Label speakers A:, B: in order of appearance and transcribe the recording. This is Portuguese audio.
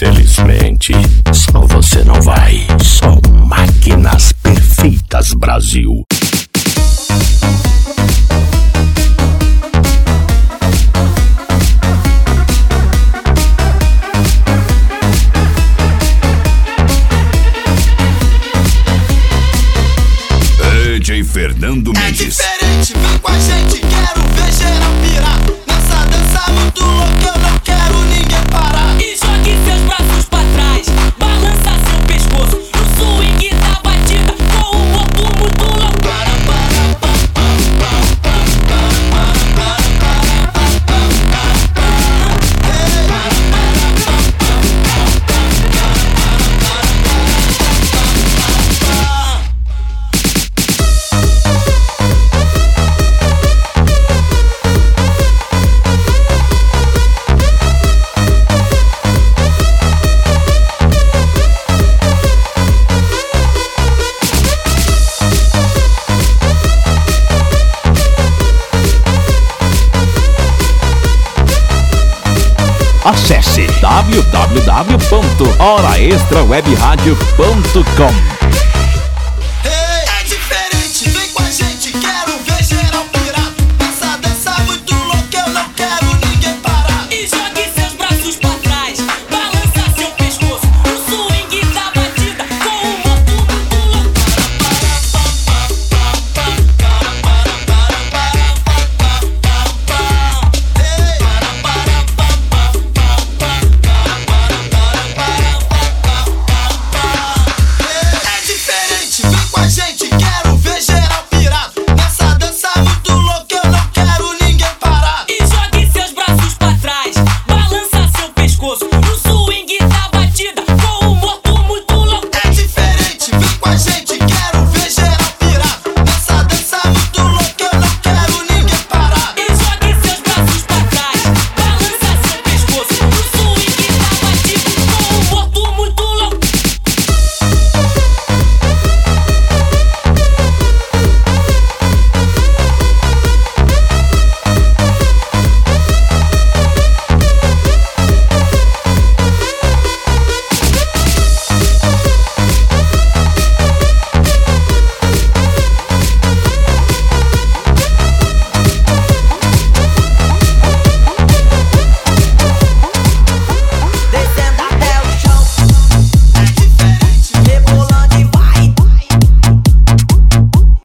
A: Infelizmente, só você não vai. Só máquinas perfeitas, Brasil. DJ Fernando Mendes.
B: É diferente, vem com a gente, quero ver geral pirar. Nessa dança muito louca eu não quero ninguém parar.
C: E jogue seus braços pra trás, balança seu pescoço no swing da batida, com um corpo muito louco.
D: Acesse www.horaextrawebradio.com.